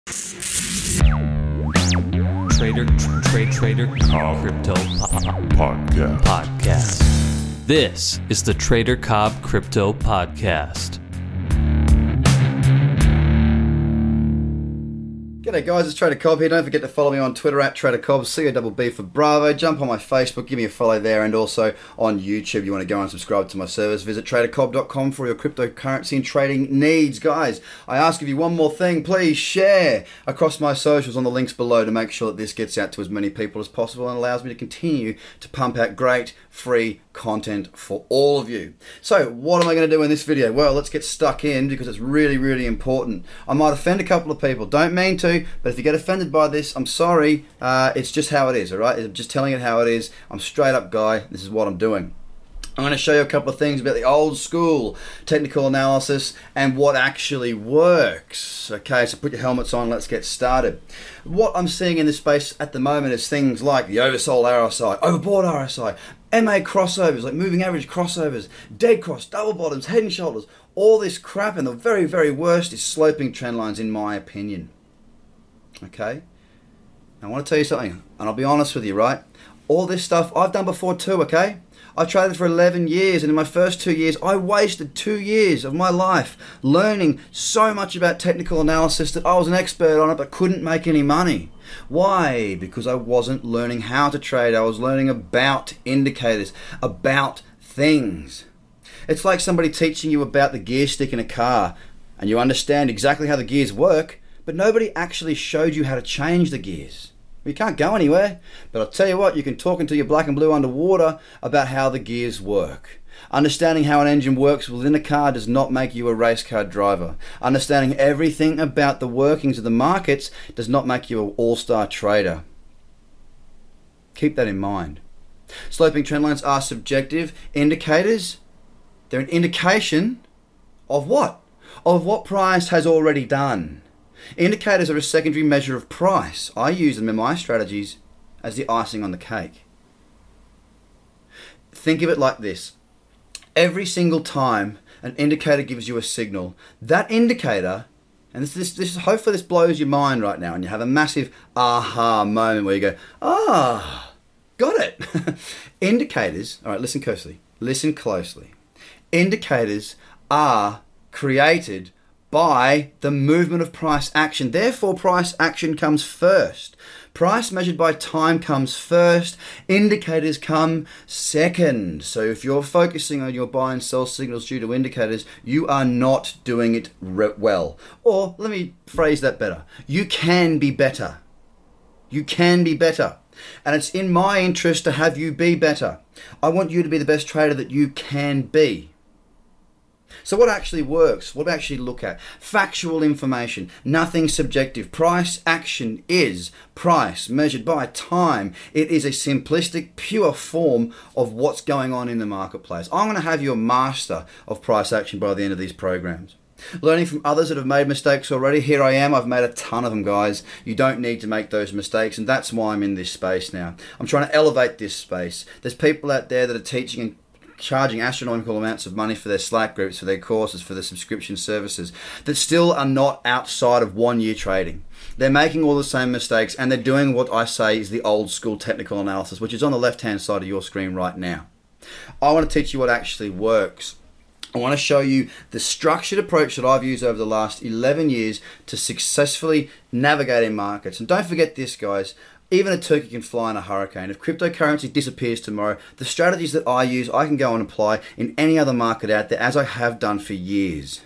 Trader Cobb Crypto Podcast. This is the Trader Cobb Crypto Podcast. G'day guys, it's Trader Cobb here. Don't forget to follow me on Twitter at Trader Cobb, C-O-B-B for Bravo. Jump on my Facebook, give me a follow there, and also on YouTube. You want to go and subscribe to my service, visit tradercobb.com for your cryptocurrency and trading needs. Guys, I ask of you one more thing, please share across my socials on the links below to make sure that this gets out to as many people as possible and allows me to continue to pump out great free content for all of you. So what am I going to do in this video? Well, let's get stuck in because it's really, really important. I might offend a couple of people, don't mean to, but if you get offended by this, I'm sorry. It's just how it is, all right? I'm just telling it how it is. I'm a straight up guy. This is what I'm doing. I'm going to show you a couple of things about the old school technical analysis and what actually works. Okay, so put your helmets on, let's get started. What I'm seeing in this space at the moment is things like the oversold RSI, overbought RSI, MA crossovers, like moving average crossovers, dead cross, double bottoms, head and shoulders, all this crap, and the very, very worst is sloping trend lines in my opinion. Okay? Now, I want to tell you something, and I'll be honest with you, right? All this stuff I've done before too, okay? I traded for 11 years, and in my first 2 years, I wasted 2 years of my life learning so much about technical analysis that I was an expert on it but couldn't make any money. Why? Because I wasn't learning how to trade. I was learning about indicators, about things. It's like somebody teaching you about the gear stick in a car, and you understand exactly how the gears work, but nobody actually showed you how to change the gears. You can't go anywhere, but I'll tell you what, you can talk until you're black and blue underwater about how the gears work. Understanding how an engine works within a car does not make you a race car driver. Understanding everything about the workings of the markets does not make you an all-star trader. Keep that in mind. Sloping trend lines are subjective indicators. They're an indication of what? Of what price has already done. Indicators are a secondary measure of price. I use them in my strategies as the icing on the cake. Think of it like this. Every single time an indicator gives you a signal, that indicator, and this hopefully this blows your mind right now and you have a massive aha moment where you go, got it. Indicators, all right, listen closely. Indicators are created by the movement of price action. Therefore, price action comes first. Price measured by time comes first. Indicators come second. So if you're focusing on your buy and sell signals due to indicators, you are not doing it well. Or let me phrase that better. You can be better. You can be better. And it's in my interest to have you be better. I want you to be the best trader that you can be. So what actually works? What do we actually look at? Factual information, nothing subjective. Price action is price measured by time. It is a simplistic, pure form of what's going on in the marketplace. I'm going to have you a master of price action by the end of these programs. Learning from others that have made mistakes already. Here I am. I've made a ton of them, guys. You don't need to make those mistakes, and that's why I'm in this space now. I'm trying to elevate this space. There's people out there that are teaching and charging astronomical amounts of money for their Slack groups, for their courses, for their subscription services that still are not outside of 1 year trading. They're making all the same mistakes and they're doing what I say is the old school technical analysis, which is on the left hand side of your screen right now. I want to teach you what actually works. I want to show you the structured approach that I've used over the last 11 years to successfully navigate in markets. And don't forget this, guys. Even a turkey can fly in a hurricane. If cryptocurrency disappears tomorrow, the strategies that I use, I can go and apply in any other market out there, as I have done for years.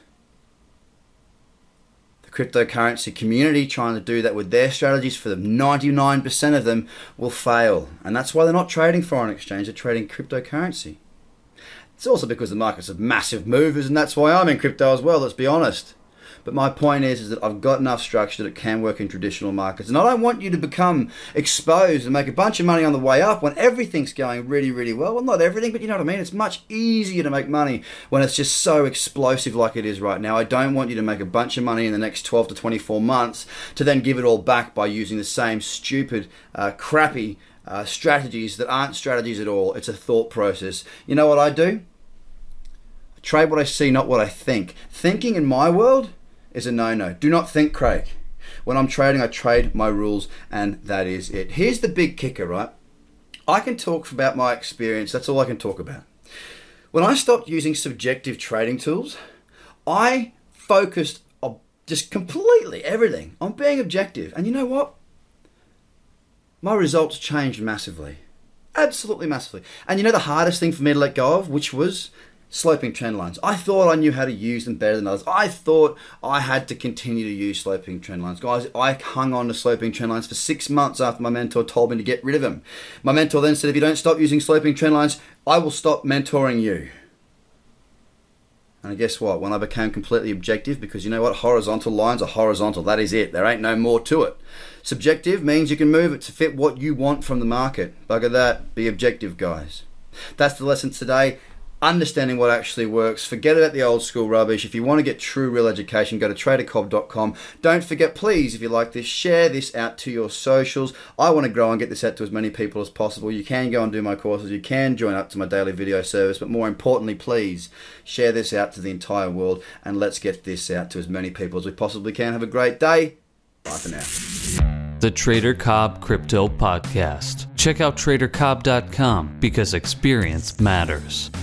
The cryptocurrency community trying to do that with their strategies, for them, 99% of them will fail. And that's why they're not trading foreign exchange, they're trading cryptocurrency. It's also because the markets are massive movers, and that's why I'm in crypto as well, let's be honest. But my point is that I've got enough structure that it can work in traditional markets. And I don't want you to become exposed and make a bunch of money on the way up when everything's going really, really well. Well, not everything, but you know what I mean? It's much easier to make money when it's just so explosive like it is right now. I don't want you to make a bunch of money in the next 12 to 24 months to then give it all back by using the same stupid, crappy strategies that aren't strategies at all. It's a thought process. You know what I do? I trade what I see, not what I think. Thinking in my world is a no-no. Do not think, Craig. When I'm trading, I trade my rules, and that is it. Here's the big kicker, right? I can talk about my experience. That's all I can talk about. When I stopped using subjective trading tools, I focused on just completely everything on being objective. And you know what? My results changed massively. Absolutely massively. And you know the hardest thing for me to let go of, which was sloping trend lines. I thought I knew how to use them better than others. I thought I had to continue to use sloping trend lines. Guys, I hung on to sloping trend lines for 6 months after my mentor told me to get rid of them. My mentor then said, if you don't stop using sloping trend lines, I will stop mentoring you. And guess what? When I became completely objective, because you know what? Horizontal lines are horizontal. That is it. There ain't no more to it. Subjective means you can move it to fit what you want from the market. Bugger that. Be objective, guys. That's the lesson today. Understanding what actually works. Forget about the old school rubbish. If you want to get true real education, go to tradercobb.com. Don't forget, please, if you like this, share this out to your socials. I want to grow and get this out to as many people as possible. You can go and do my courses. You can join up to my daily video service. But more importantly, please share this out to the entire world, and let's get this out to as many people as we possibly can. Have a great day. Bye for now. The Trader Cobb Crypto Podcast. Check out tradercobb.com because experience matters.